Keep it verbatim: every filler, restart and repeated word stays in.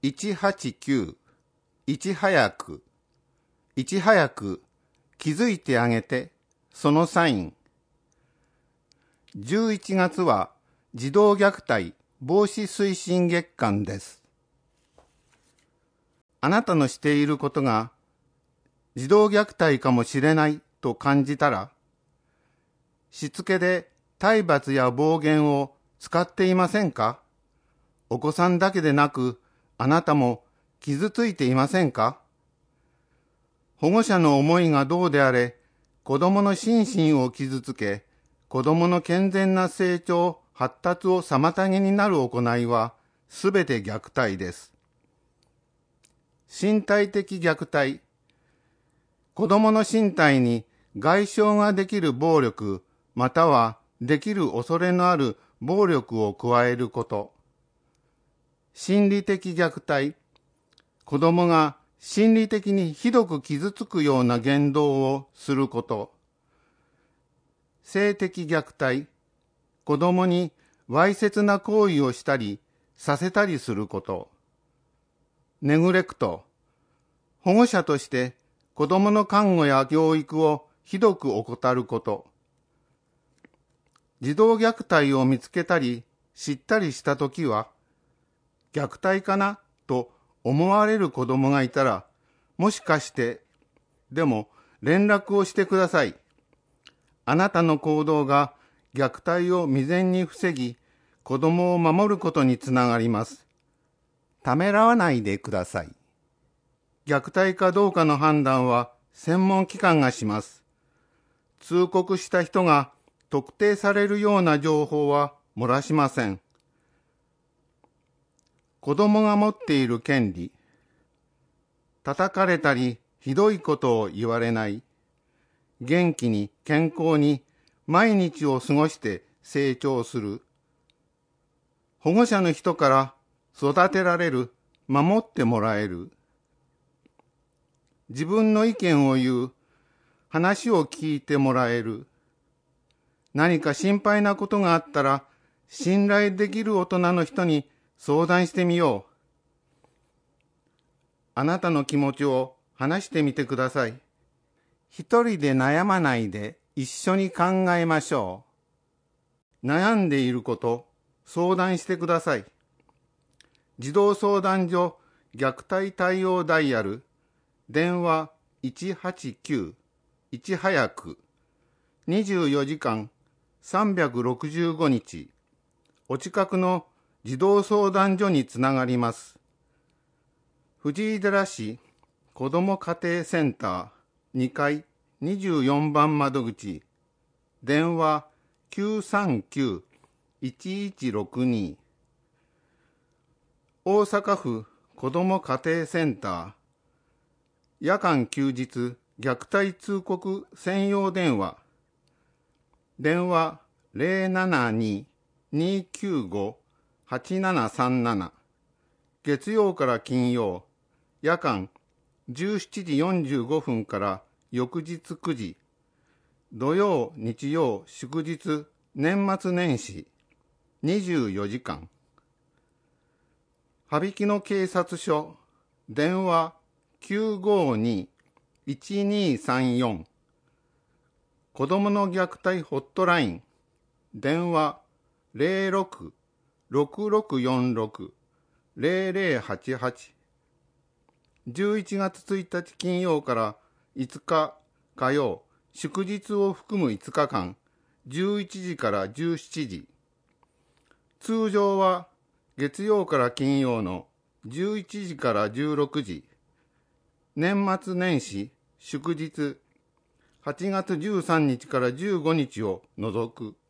いちはちきゅう、いち早く、いち早く気づいてあげて、そのサイン。じゅういちがつは児童虐待防止推進月間です。あなたのしていることが児童虐待かもしれないと感じたら、しつけで体罰や暴言を使っていませんか？お子さんだけでなく、あなたも傷ついていませんか？保護者の思いがどうであれ、子供の心身を傷つけ、子供の健全な成長、発達を妨げになる行いは、すべて虐待です。身体的虐待。子供の身体に外傷ができる暴力、またはできる恐れのある暴力を加えること。心理的虐待。子供が心理的にひどく傷つくような言動をすること。性的虐待。子供にわいせつな行為をしたり、させたりすること。ネグレクト。保護者として子供の看護や教育をひどく怠ること。児童虐待を見つけたり、知ったりしたときは、虐待かなと思われる子供がいたら、もしかして、でも連絡をしてください。あなたの行動が虐待を未然に防ぎ、子供を守ることにつながります。ためらわないでください。虐待かどうかの判断は専門機関がします。通告した人が特定されるような情報は漏らしません。子供が持っている権利。叩かれたりひどいことを言われない。元気に健康に毎日を過ごして成長する。保護者の人から育てられる、守ってもらえる。自分の意見を言う、話を聞いてもらえる。何か心配なことがあったら、信頼できる大人の人に相談してみよう。あなたの気持ちを話してみてください。一人で悩まないで一緒に考えましょう。悩んでいること、相談してください。児童相談所虐待対応ダイヤル、電話いちはちきゅう、いち早く、にじゅうよじかんさんびゃくろくじゅうごにち、お近くの児童相談所につながります。藤井寺市子ども家庭センターにかいにじゅうよんばん窓口、電話きゅうさんきゅう、いちいちろくに。大阪府子ども家庭センター、夜間休日虐待通告専用電話、電話 ゼロななに にきゅうご はちななさんなな、月曜から金曜、夜間じゅうしちじよんじゅうごふんから翌日くじ、土曜、日曜、祝日、年末年始、にじゅうよじかん。羽曳野警察署、電話きゅうごに いちにさんよん。子どもの虐待ホットライン、電話ゼロろく ろくろくよんろく ゼロゼロはちはち。じゅういちがつついたち金曜からいつか火曜、祝日を含むいつかかん、じゅういちじからじゅうしちじ。通常は月曜から金曜のじゅういちじからじゅうろくじ。年末年始、祝日、はちがつじゅうさんにちからじゅうごにちを除く。